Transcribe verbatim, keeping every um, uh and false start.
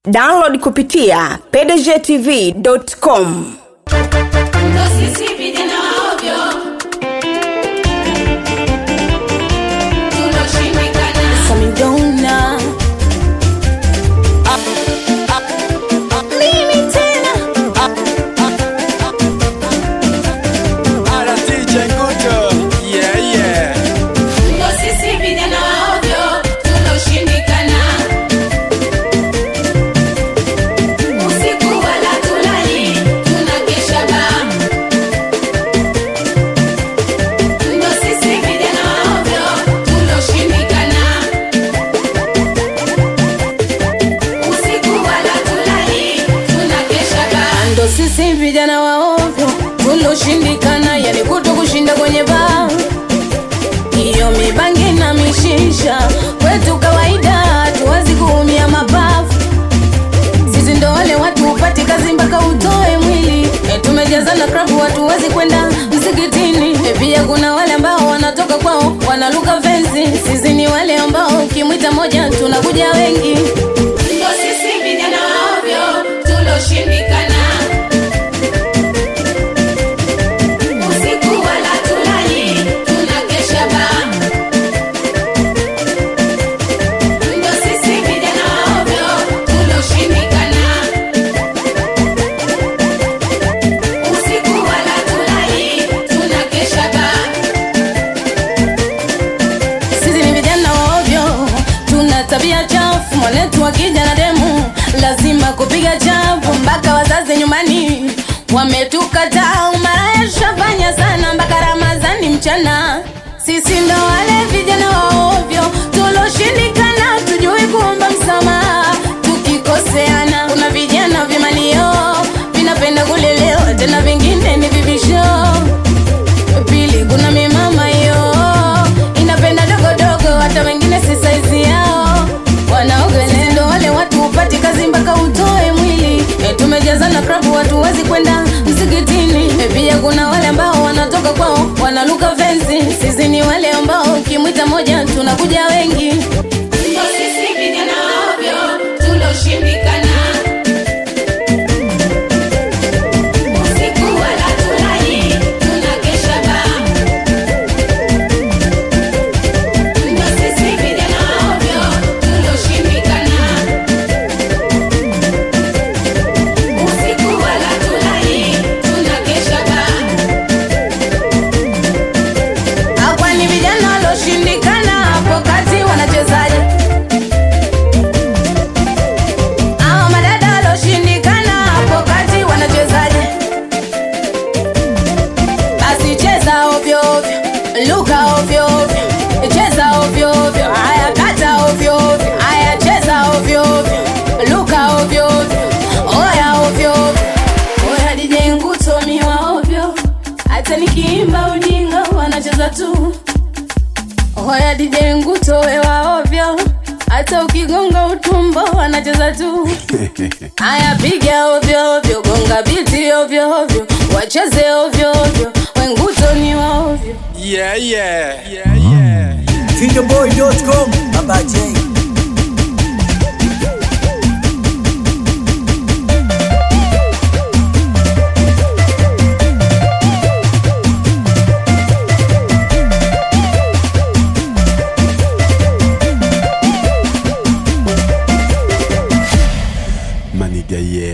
Download kupitia p d g t v dot com. Sisi vijana wa ovyo tuloshindikana, yani kuto kushinda kwenye baa. Iyo mibangi na mishisha kwetu kawaida, tuwazi kuumia mabavu. Sisi ndo wale watu upati kazi mpaka utoe mwili. E, tumejaza na krabu watu wazi kwenda msikitini. E, pia kuna wale ambao wanatoka kwao wanaluka fensi. Sisi ni wale ambao ukimwita moja tunakuja wengi. Ndo sisi vijana wa ovyo tuloshindikana. Tabia chafu, mwanetu wakija na demu lazima kupiga chapu, mpaka wazazi nyumbani wametukataa. Umaraya shafanya sana mpaka Ramadhani mchana. Sisi ndo wale vijana wa ovyo tuloshindikana, tujui kuomba msamaha tukikoseana. Kuna vijana vimalio vinapenda kulelewa, tena vingine ni vivisho. Pili kuna mimama yo inapenda dogo dogo, hata wengine si size yao. Wanaogelea ndo wale watu upati kazi mpaka utoe mwili. E, tumejaza na krabu watu wazi kwenda msikitini. E, pia kuna wale ambao wanatoka kwao wanaluka fensi. Sisi ni wale ambao ukimwita moja tunakuja wengi. Ndo sisi vijana ovyo tuloshindikana. Luka ovyo ovyo, cheza ovyo ovyo, haya kata ovyo ovyo, haya cheza ovyo ovyo, luka ovyo ovyo, oya ovyo ovyo. Oya D J Nguto miwa ovyo, hata nikiimba ujinga wanacheza tu. Oya D J Nguto wewa ovyo, hata ukigonga utumbo wanacheza tu. Haya piga ovyo ovyo, gonga biti ovyo ovyo, wacheze ovyo ovyo, Nguto ni wa ovyo. Yeah, yeah, yeah, yeah. Fingerboy dot com, Baba J. Maniga, yeah.